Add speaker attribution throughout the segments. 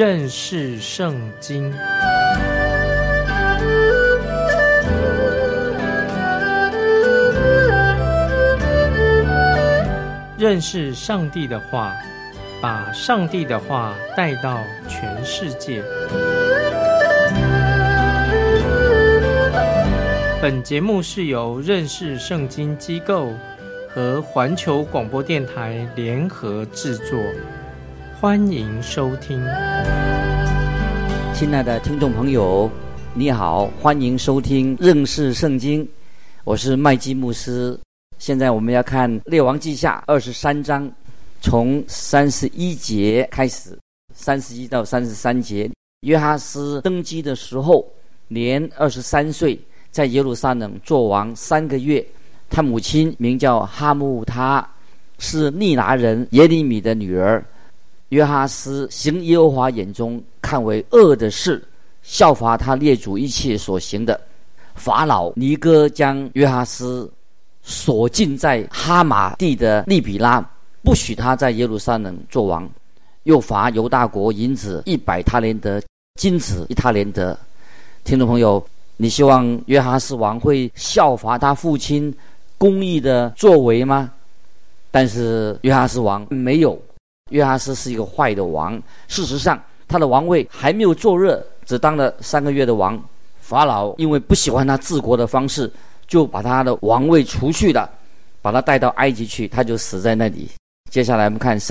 Speaker 1: 认识圣经。认识上帝的话，把上帝的话带到全世界。本节目是由认识圣经机构和环球广播电台联合制作，欢迎收听。
Speaker 2: 亲爱的听众朋友，你好，欢迎收听认识圣经，我是麦基牧师。现在我们要看列王记下23章，从31节开始，31到33节。约哈斯登基的时候年23岁，在耶路撒冷作王3个月。他母亲名叫哈木他，是利拿人耶利米的女儿。约哈斯行耶和华眼中看为恶的事，效法他列祖一切所行的。法老尼哥将约哈斯锁禁在哈马地的利比拉，不许他在耶路撒冷作王，又罚犹大国银子100他连得，金子1他连得。听众朋友，你希望约哈斯王会效法他父亲公义的作为吗？但是约哈斯王没有。约哈斯是一个坏的王，事实上他的王位还没有坐热，只当了3个月的王。法老因为不喜欢他治国的方式，就把他的王位除去了，把他带到埃及去，他就死在那里。接下来我们看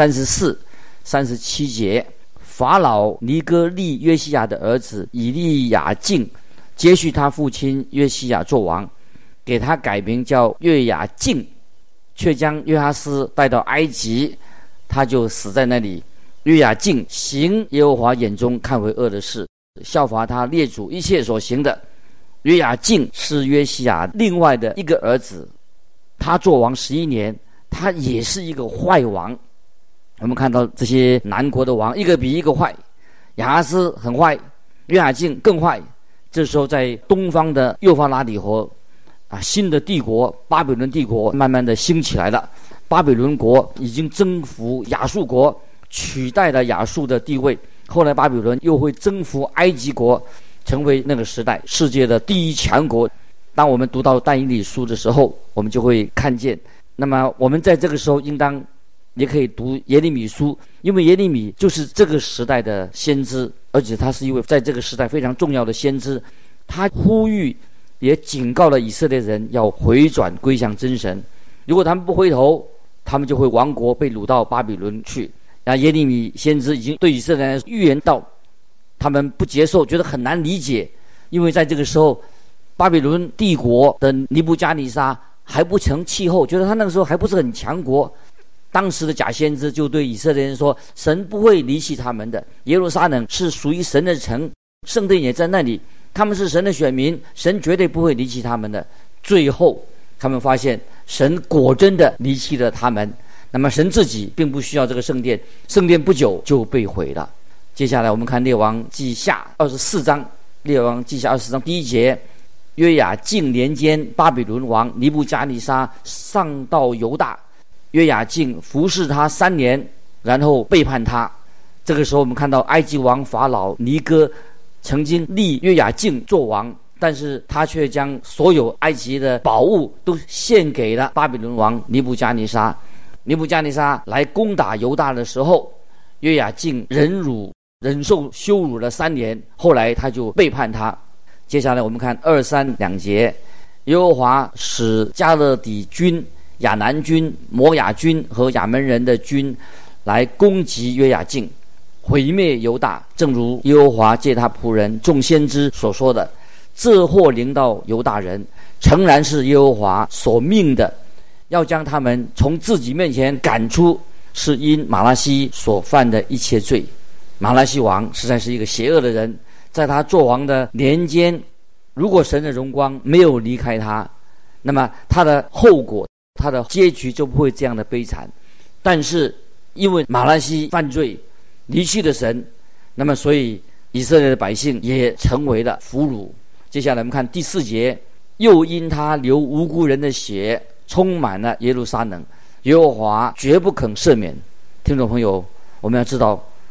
Speaker 2: 34、37节。法老尼哥立约西亚的儿子以利亚敬接续他父亲约西亚做王，给他改名叫约雅敬，却将约哈斯带到埃及，他就死在那里。约雅敬行耶和华眼中看为恶的事，效法他列祖一切所行的。约雅敬是约西亚另外的一个儿子，他做王11年，他也是一个坏王。我们看到这些南国的王一个比一个坏，亚哈斯很坏，约雅敬更坏。这时候在东方的幼发拉底河新的帝国巴比伦帝国慢慢的兴起来了。巴比伦国已经征服亚述国，取代了亚述的地位。后来巴比伦又会征服埃及国，成为那个时代世界的第一强国。当我们读到但以理书的时候，我们就会看见，那么我们在这个时候应当也可以读耶利米书，因为耶利米就是这个时代的先知，而且他是一位在这个时代非常重要的先知。他呼吁也警告了以色列人要回转归向真神，如果他们不回头，他们就会亡国，被掳到巴比伦去。耶利米先知已经对以色列人预言到，他们不接受，觉得很难理解，因为在这个时候巴比伦帝国的尼布加尼撒还不成气候，觉得他那个时候还不是很强国。当时的假先知就对以色列人说，神不会离弃他们的，耶路撒冷是属于神的城，圣殿也在那里，他们是神的选民，神绝对不会离弃他们的。最后他们发现神果真的离弃了他们，那么神自己并不需要这个圣殿，圣殿不久就被毁了。接下来我们看列王记下24章，列王记下24章第1节。约雅敬年间，巴比伦王尼布加尼撒上到犹大，约雅敬服侍他3年，然后背叛他。这个时候我们看到埃及王法老尼哥曾经立约雅敬做王，但是他却将所有埃及的宝物都献给了巴比伦王尼布加尼撒。尼布加尼撒来攻打犹大的时候，约雅敬忍受羞辱了3年，后来他就背叛他。接下来我们看2、3两节。耶和华使加勒底军、亚南军、摩亚军和亚门人的军来攻击约雅敬，毁灭犹大，正如耶和华借他仆人众先知所说的。这祸临到犹大人，诚然是耶和华所命的，要将他们从自己面前赶出，是因马拉西所犯的一切罪。马拉西王实在是一个邪恶的人，在他做王的年间，如果神的荣光没有离开他，那么他的后果，他的结局就不会这样的悲惨。但是因为马拉西犯罪离弃了神，那么所以以色列的百姓也成为了俘虏。接下来我们看第4节。又因他流无辜人的血，充满了耶路撒冷，耶和华绝不肯赦免。听众朋友，我们要知道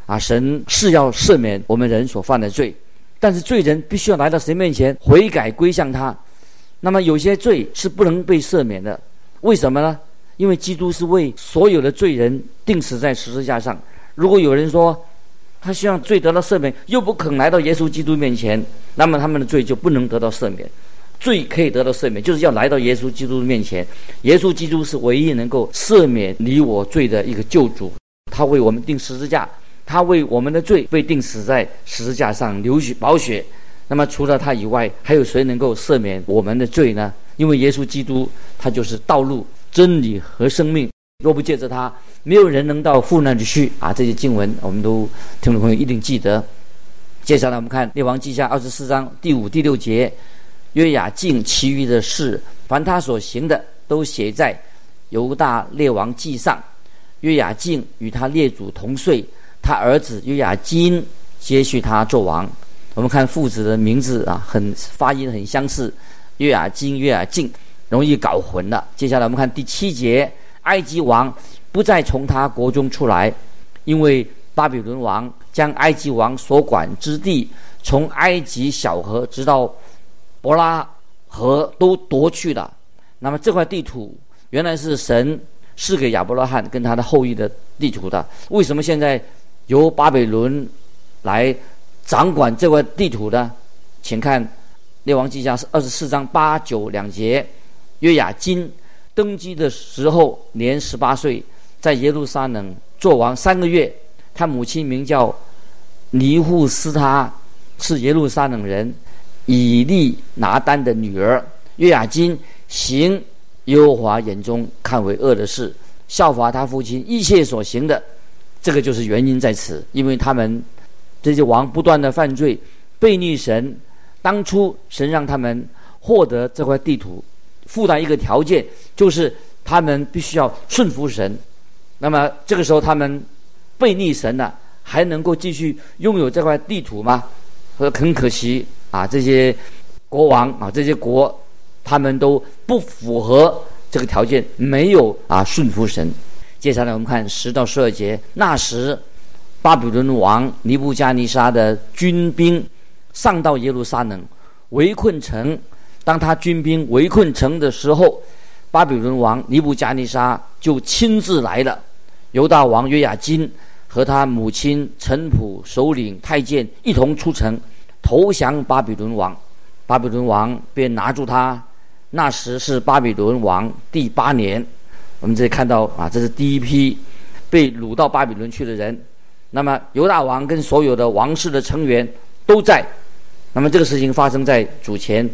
Speaker 2: 神是要赦免我们人所犯的罪，但是罪人必须要来到神面前悔改归向他。那么有些罪是不能被赦免的，为什么呢？因为基督是为所有的罪人钉死在十字架上。如果有人说他希望罪得到赦免，又不肯来到耶稣基督面前，那么他们的罪就不能得到赦免。罪可以得到赦免，就是要来到耶稣基督面前。耶稣基督是唯一能够赦免你我罪的一个救主，他为我们钉十字架，他为我们的罪被钉死在十字架上，流血宝血。那么除了他以外，还有谁能够赦免我们的罪呢？因为耶稣基督他就是道路、真理和生命，若不借着他，没有人能到父那里去这些经文我们都听众朋友一定记得。接下来我们看列王记下24章第5、第6节，约雅敬其余的事，凡他所行的，都写在犹大列王记上。约雅敬与他列祖同岁，他儿子约雅斤接续他做王。我们看父子的名字发音很相似，约雅斤、约雅敬，容易搞混了。接下来我们看第7节，埃及王不再从他国中出来，因为巴比伦王将埃及王所管之地，从埃及小河直到伯拉河都夺去了。那么这块地图原来是神赐给亚伯拉罕跟他的后裔的地图的，为什么现在由巴比伦来掌管这块地图呢？请看列王记下24章8、9两节，约雅斤登基的时候年18岁，在耶路撒冷做王3个月。他母亲名叫尼户斯他，是耶路撒冷人以利拿单的女儿。约雅斤行耶和华眼中看为恶的事，效法他父亲一切所行的。这个就是原因在此，因为他们这些王不断的犯罪，悖逆神。当初神让他们获得这块地图，附带一个条件，就是他们必须要顺服神。那么这个时候他们悖逆神了，还能够继续拥有这块地图吗？很可惜这些国王这些国他们都不符合这个条件，没有顺服神。接下来我们看10到12节，那时巴比伦王尼布加尼撒的军兵上到耶路撒冷围困城。当他军兵围困城的时候，巴比伦王尼布加尼撒就亲自来了。犹大王约雅斤和他母亲臣仆首领太监一同出城投降巴比伦王。巴比伦王便拿住他。那时是巴比伦王第8年。我们这里看到这是第一批被掳到巴比伦去的人。那么犹大王跟所有的王室的成员都在。那么这个事情发生在主前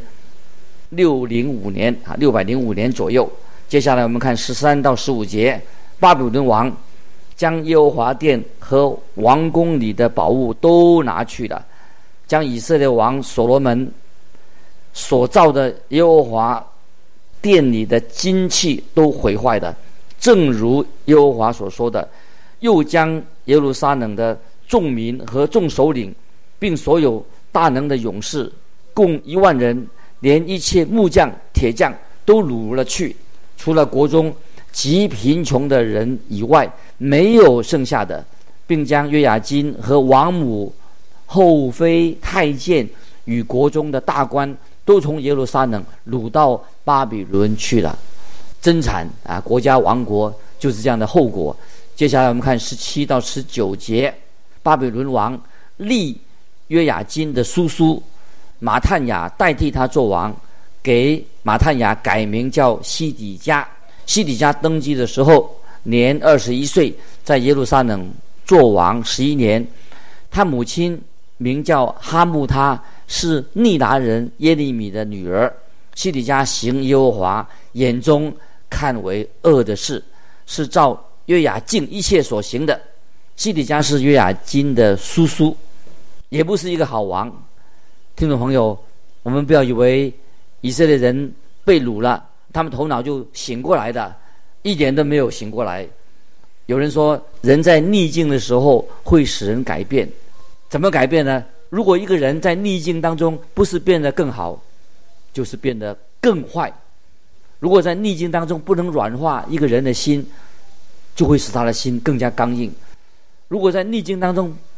Speaker 2: 605年605年左右。接下来我们看13到15节，巴比伦王将耶和华殿和王宫里的宝物都拿去了，将以色列王所罗门所造的耶和华殿里的金器都毁坏的，正如耶和华所说的。又将耶路撒冷的众民和众首领，并所有大能的勇士，共1万人，连一切木匠、铁匠都掳了去，除了国中极贫穷的人以外，没有剩下的，并将约雅斤和王母、后妃、太监与国中的大官都从耶路撒冷掳到巴比伦去了。真惨国家亡国就是这样的后果。接下来我们看17到19节，巴比伦王立约雅斤的叔叔马探雅代替他做王，给马探雅改名叫西底家。西底家登基的时候年21岁，在耶路撒冷做王11年。他母亲名叫哈木他，是尼达人耶利米的女儿。西底家行耶和华眼中看为恶的事，是照约雅敬一切所行的。西底家是约雅斤的叔叔，也不是一个好王。听众朋友，我们不要以为以色列人被掳了，他们头脑就醒过来的，一点都没有醒过来。有人说，人在逆境的时候会使人改变。怎么改变呢？如果一个人在逆境当中不是变得更好，就是变得更坏。如果在逆境当中不能软化一个人的心，就会使他的心更加刚硬。如果在逆境当中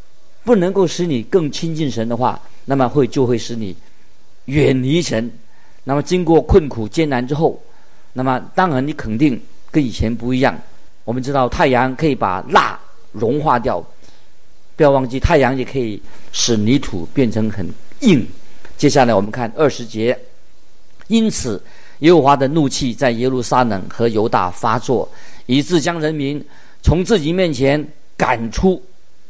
Speaker 2: 不能够使你更亲近神的话，那么就会使你远离神。那么经过困苦艰难之后，那么当然你肯定跟以前不一样。我们知道太阳可以把蜡融化掉，不要忘记太阳也可以使泥土变成很硬。接下来我们看20节，因此耶和华的怒气在耶路撒冷和犹大发作，以致将人民从自己面前赶出。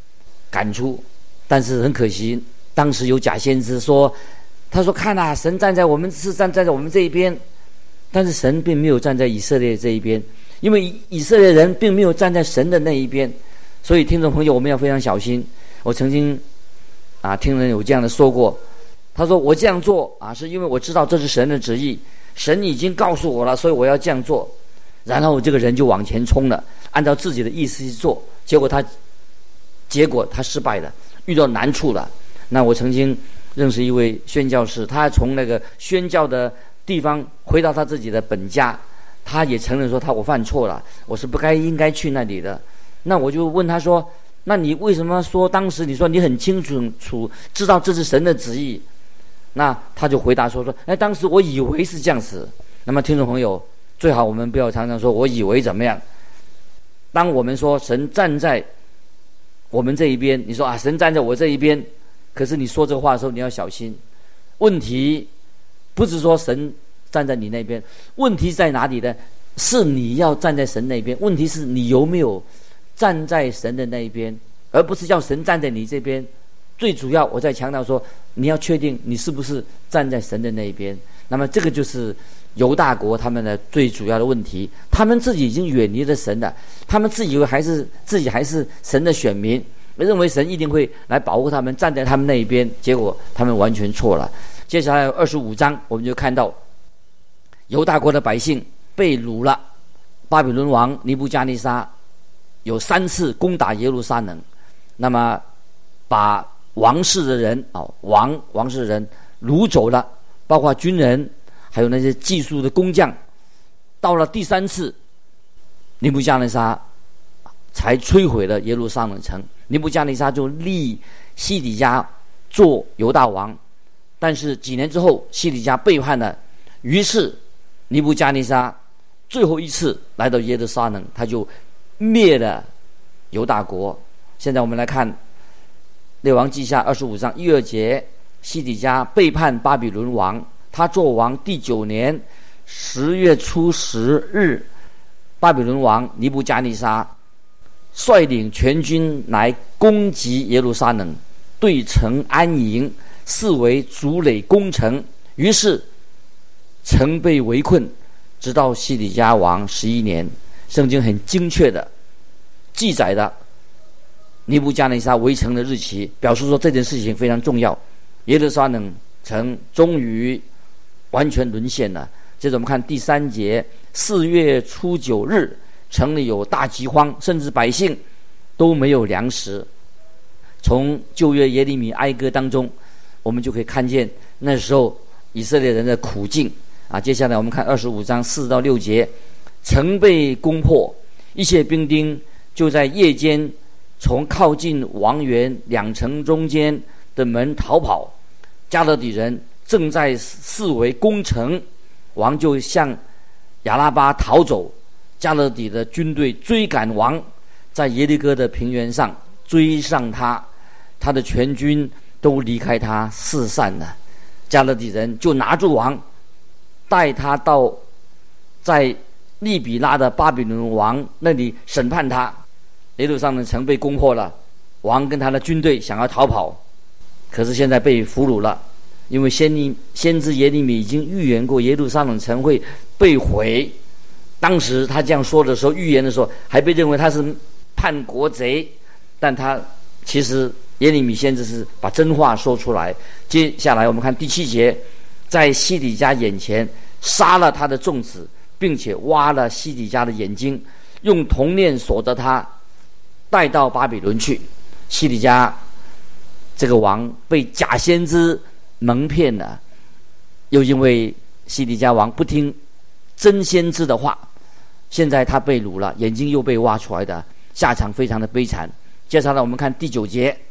Speaker 2: 但是很可惜，当时有假先知说，他说看啊，神站在我们这一边，但是神并没有站在以色列这一边，因为以色列人并没有站在神的那一边。所以听众朋友，我们要非常小心。我曾经听人有这样的说过，他说我这样做是因为我知道这是神的旨意，神已经告诉我了，所以我要这样做。然后这个人就往前冲了，按照自己的意思去做，结果他失败了，遇到难处了。那我曾经认识一位宣教士，他从那个宣教的地方回到他自己的本家，他也承认说我犯错了，我是应该去那里的。那我就问他说，那你为什么说当时你说你很清楚知道这是神的旨意？那他就回答说当时我以为是这样子。那么听众朋友，最好我们不要常常说我以为怎么样。当我们说神站在我们这一边，你说神站在我这一边，可是你说这话的时候你要小心。问题不是说神站在你那边，问题在哪里呢？是你要站在神那边，问题是你有没有站在神的那一边，而不是叫神站在你这边。最主要我在强调说，你要确定你是不是站在神的那一边。那么这个就是犹大国他们的最主要的问题，他们自己已经远离了神了，他们自以为自己还是神的选民，认为神一定会来保护他们，站在他们那一边，结果他们完全错了。接下来25章我们就看到犹大国的百姓被掳了，巴比伦王尼布加尼撒有3次攻打耶路撒冷，那么把王室的人王室的人掳走了，包括军人还有那些技术的工匠。到了第3次，尼布加尼撒才摧毁了耶路撒冷城，尼布加尼撒就立西底家做犹大王。但是几年之后，西底家背叛了，于是尼布加尼撒最后一次来到耶路撒冷，他就灭了犹大国。现在我们来看列王记下25章1、2节，西底家背叛巴比伦王，他做王第9年10月初10日，巴比伦王尼布加尼撒率领全军来攻击耶路撒冷，对城安营，视为筑垒攻城。于是城被围困，直到西底家王11年。圣经很精确的记载的尼布加尼撒围城的日期，表示说这件事情非常重要。耶路撒冷城终于完全沦陷了。接着我们看第3节，4月初9日，城里有大饥荒，甚至百姓都没有粮食。从旧约耶利米哀歌当中，我们就可以看见那时候以色列人的苦境接下来我们看25章4到6节，城被攻破，一切兵丁就在夜间从靠近王园2城中间的门逃跑。加勒底人正在四围攻城，王就向亚拉巴逃走。加勒底的军队追赶王，在耶利哥的平原上追上他，他的全军都离开他四散了。加勒底人就拿住王，带他到在利比拉的巴比伦王那里审判他。耶路撒冷城被攻破了，王跟他的军队想要逃跑，可是现在被俘虏了，因为先知耶利米已经预言过耶路撒冷城会被毁。当时他这样说的时候，预言的时候还被认为他是叛国贼，但他其实耶利米先知是把真话说出来。接下来我们看第7节，在西底家眼前杀了他的众子，并且挖了西底家的眼睛，用铜链锁着他，带到巴比伦去。西底家这个王被假先知蒙骗了，又因为西底家王不听真先知的话，现在他被掳了，眼睛又被挖出来的，下场非常的悲惨。接下来我们看第9节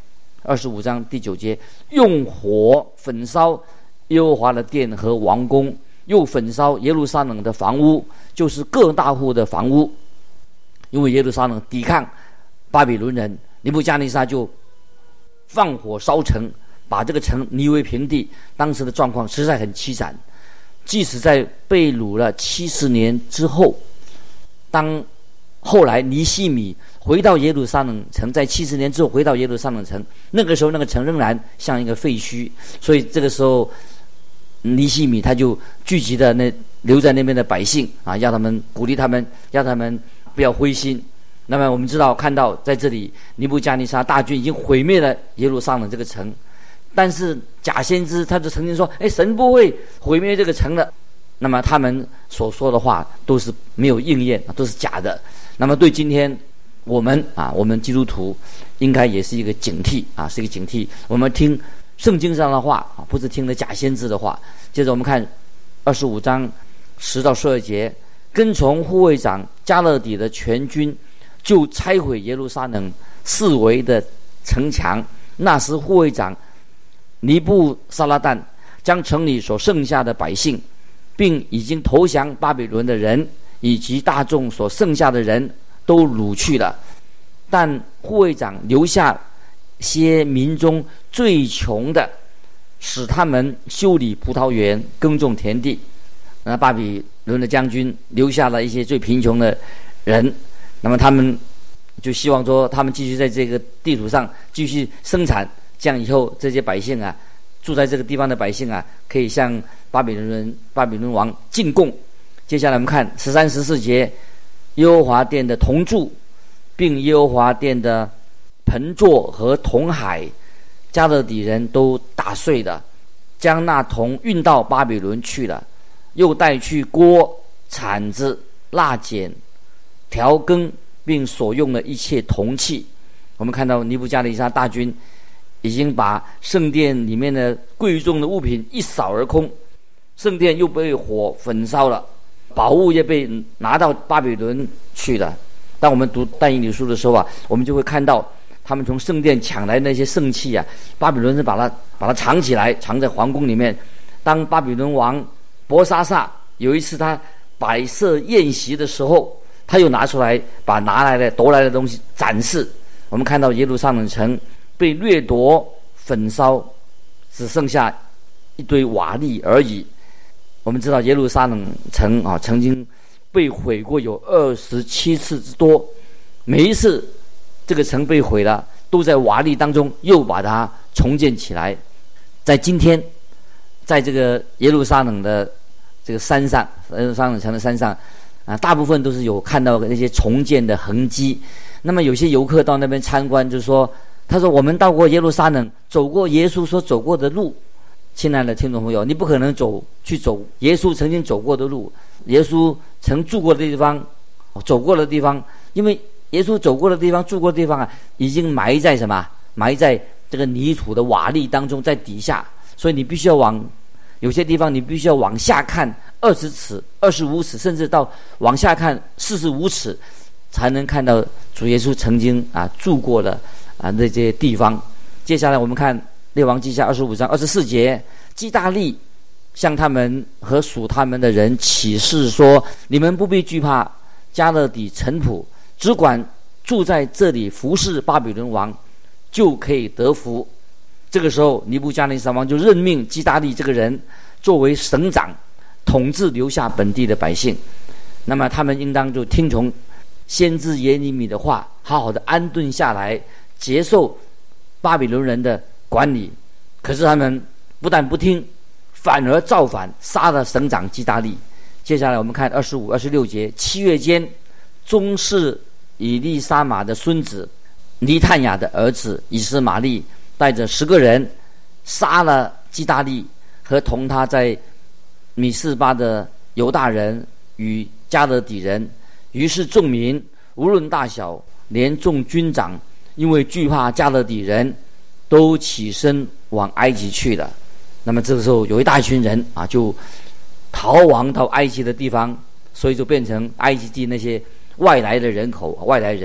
Speaker 2: 25章第9节，用火焚烧耶和华的殿和王宫，又焚烧耶路撒冷的房屋，就是各大户的房屋。因为耶路撒冷抵抗巴比伦人，尼布加尼撒就放火烧城，把这个城夷为平地。当时的状况实在很凄惨。即使在被掳了70年之后，当后来尼希米回到耶路撒冷城，在70年之后回到耶路撒冷城，那个时候那个城仍然像一个废墟。所以这个时候尼希米他就聚集的留在那边的百姓啊，要他们鼓励他们，要他们不要灰心。那么我们知道看到在这里尼布加尼撒大军已经毁灭了耶路撒冷这个城，但是假先知他就曾经说，神不会毁灭这个城的。那么他们所说的话都是没有应验，都是假的。那么对今天我们基督徒应该也是一个警惕啊，是一个警惕。我们听圣经上的话啊，不是听了假先知的话。接着我们看25章10到12节，跟从护卫长加勒底的全军，就拆毁耶路撒冷四围的城墙。那时护卫长尼布撒拉旦将城里所剩下的百姓，并已经投降巴比伦的人以及大众所剩下的人都掳去了，但护卫长留下些民中最穷的，使他们修理葡萄园，耕种田地。那巴比伦的将军留下了一些最贫穷的人，那么他们就希望说他们继续在这个地图上继续生产，这样以后这些百姓啊，住在这个地方的百姓啊，可以向巴比伦王进贡。接下来我们看13、14节，耶和华殿的铜柱，并耶和华殿的盆座和铜海，加勒底人都打碎了，将那铜运到巴比伦去了，又带去锅、铲子、蜡剪、调羹，并所用的一切铜器。我们看到尼布加尼撒大军已经把圣殿里面的贵重的物品一扫而空，圣殿又被火焚烧了，宝物也被拿到巴比伦去了。当我们读但以理书的时候啊，我们就会看到他们从圣殿抢来那些圣器啊，巴比伦人把它藏起来，藏在皇宫里面。当巴比伦王伯沙撒有一次他摆设宴席的时候，他又拿出来把夺来的东西展示。我们看到耶路撒冷城被掠夺焚烧，只剩下一堆瓦砾而已。我们知道耶路撒冷城啊，曾经被毁过有27次之多，每一次这个城被毁了，都在瓦砾当中又把它重建起来。在今天，在这个耶路撒冷的这个山上，耶路撒冷城的山上啊，大部分都是有看到那些重建的痕迹。那么有些游客到那边参观，就说，他说我们到过耶路撒冷，走过耶稣所走过的路。亲爱的听众朋友，你不可能去走耶稣曾经走过的路，耶稣曾住过的地方，走过的地方，因为耶稣走过的地方、住过的地方啊，已经埋在什么？埋在这个泥土的瓦砾当中，在底下。所以你必须要有些地方你必须要往下看20尺、25尺，甚至到往下看45尺，才能看到主耶稣曾经住过的那些地方。接下来我们看列王记下25章24节，基大利向他们和属他们的人起誓说，你们不必惧怕加勒底臣仆，只管住在这里服侍巴比伦王，就可以得福。这个时候尼布加尼撒王就任命基大利这个人作为省长，统治留下本地的百姓。那么他们应当就听从先知耶利米的话，好好的安顿下来，接受巴比伦人的管理。可是他们不但不听，反而造反，杀了省长基大利。接下来我们看25、26节，7月间，宗室以利沙玛的孙子尼探雅的儿子以斯玛利带着10个人杀了基大利和同他在米示巴的犹大人与加勒底人。于是众民无论大小，连众军长，因为惧怕加勒底人，都起身往埃及去了。那么这个时候有一大群人就逃亡到埃及的地方，所以就变成埃及地那些外来的人口，外来人。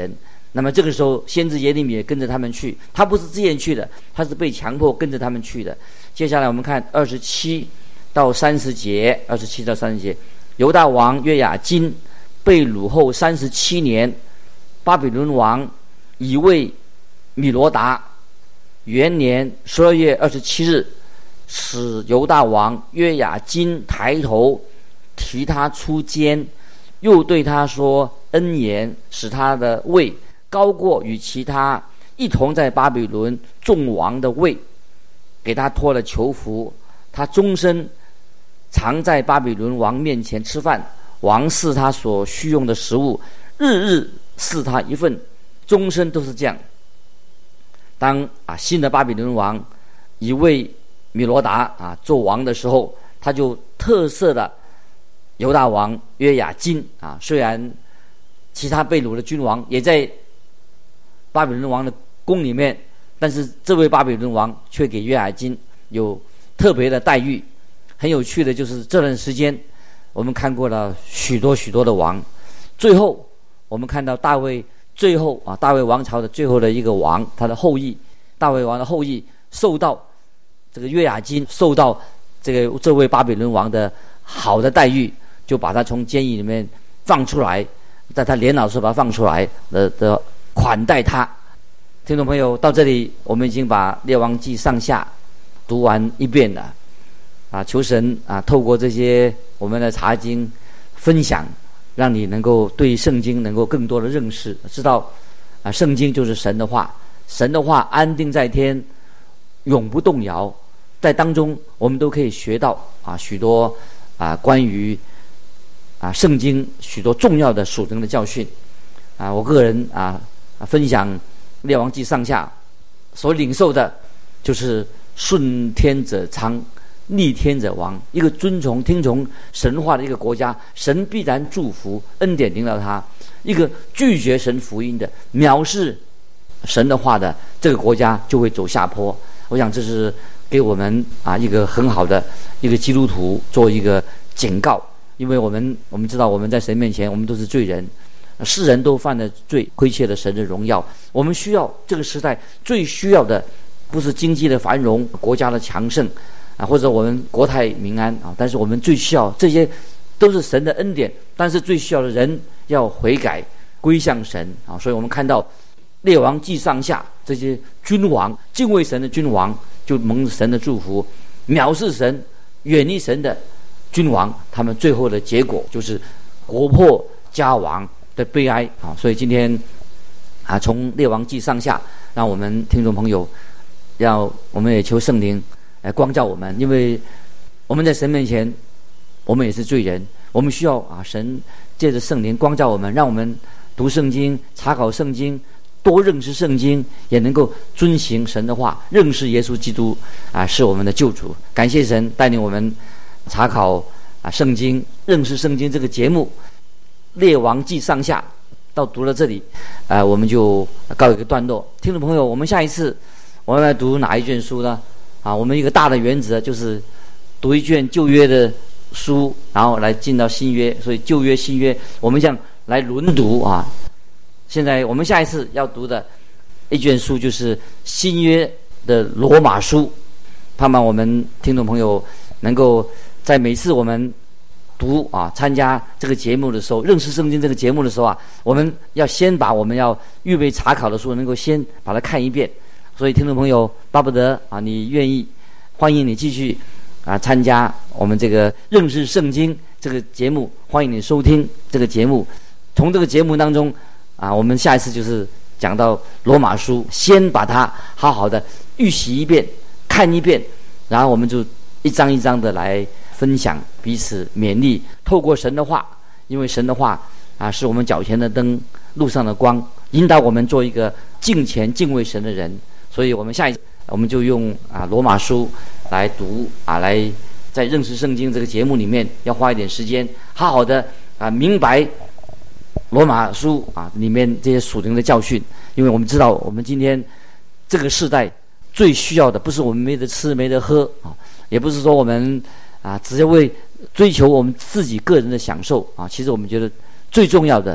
Speaker 2: 那么这个时候，先知耶利米也跟着他们去，他不是自愿去的，他是被强迫跟着他们去的。接下来我们看27到30节，27到30节，犹大王约雅斤被掳后37年，巴比伦王以为米罗达元年12月27日，使犹大王约雅斤抬头，提他出监，又对他说恩言，使他的位高过与其他一同在巴比伦众王的位，给他脱了囚服，他终身常在巴比伦王面前吃饭，王赐他所需用的食物，日日赐他一份，终身都是这样。当新的巴比伦王以为米罗达做王的时候，他就特赦了犹大王约雅斤虽然其他被掳的君王也在巴比伦王的宫里面，但是这位巴比伦王却给约雅斤有特别的待遇。很有趣的就是这段时间我们看过了许多许多的王，最后我们看到大卫，最后大卫王朝的最后的一个王，他的后裔，大卫王的后裔受到这个约雅斤受到这位巴比伦王的好的待遇，就把他从监狱里面放出来，在他年老的时候把他放出来的款待他。听众朋友，到这里我们已经把列王记上下读完一遍了求神透过这些我们的查经分享，让你能够对圣经能够更多的认识，知道圣经就是神的话，神的话安定在天，永不动摇。在当中我们都可以学到许多关于圣经许多重要的属灵的教训我个人分享列王记上下所领受的，就是顺天者昌，逆天者亡。一个遵从听从神话的一个国家，神必然祝福恩典临到他；一个拒绝神福音的藐视神的话的这个国家就会走下坡。我想这是给我们一个很好的一个基督徒做一个警告。因为我们知道我们在神面前我们都是罪人，世人都犯了罪，亏欠了神的荣耀。我们需要这个时代最需要的不是经济的繁荣，国家的强盛或者我们国泰民安但是我们最需要，这些都是神的恩典，但是最需要的人要悔改归向神所以我们看到列王记上下这些君王，敬畏神的君王就蒙神的祝福，藐视神远离神的君王，他们最后的结果就是国破家亡的悲哀所以今天从列王记上下，让我们听众朋友我们也求圣灵来光照我们，因为我们在神面前我们也是罪人，我们需要神借着圣灵光照我们，让我们读圣经，查考圣经，多认识圣经，也能够遵行神的话，认识耶稣基督是我们的救主。感谢神带领我们查考圣经，认识圣经这个节目列王记上下到读了这里我们就告一个段落。听众朋友，我们下一次我们来读哪一卷书呢我们一个大的原则就是读一卷旧约的书，然后来进到新约，所以旧约新约我们这样来轮读现在我们下一次要读的一卷书就是新约的罗马书，盼望我们听众朋友能够在每次我们读参加这个节目的时候，认识圣经这个节目的时候我们要先把我们要预备查考的书能够先把它看一遍。所以听众朋友巴不得你愿意，欢迎你继续参加我们这个认识圣经这个节目，欢迎你收听这个节目。从这个节目当中我们下一次就是讲到罗马书，先把它好好的预习一遍，看一遍，然后我们就一章一章的来分享，彼此勉励，透过神的话，因为神的话是我们脚前的灯，路上的光，引导我们做一个敬虔敬畏神的人。所以我们下一次我们就用罗马书来读来在认识圣经这个节目里面要花一点时间，好好的明白罗马书里面这些属灵的教训。因为我们知道我们今天这个时代最需要的不是我们没得吃没得喝也不是说我们只是为追求我们自己个人的享受其实我们觉得最重要的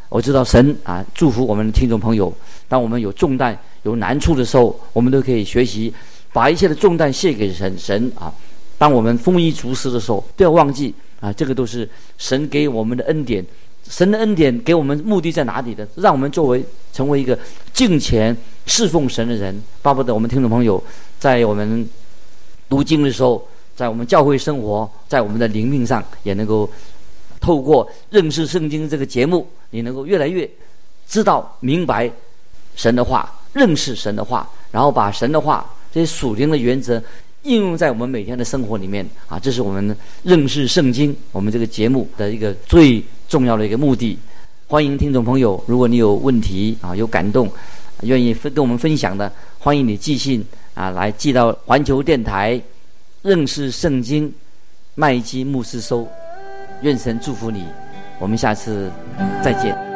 Speaker 2: 我知道神祝福我们的听众朋友，当我们有重担有难处的时候，我们都可以学习把一切的重担卸给神当我们丰衣足食的时候，不要忘记这个都是神给我们的恩典。神的恩典给我们目的在哪里呢？让我们成为一个敬虔侍奉神的人。巴不得我们听众朋友在我们读经的时候，在我们教会生活，在我们的灵命上，也能够透过认识圣经这个节目，你能够越来越知道明白神的话，认识神的话，然后把神的话这些属灵的原则应用在我们每天的生活里面这是我们认识圣经我们这个节目的一个最重要的一个目的。欢迎听众朋友，如果你有问题有感动，愿意跟我们分享的，欢迎你寄信来寄到环球电台认识圣经麦基牧师收。愿神祝福你，我们下次再见。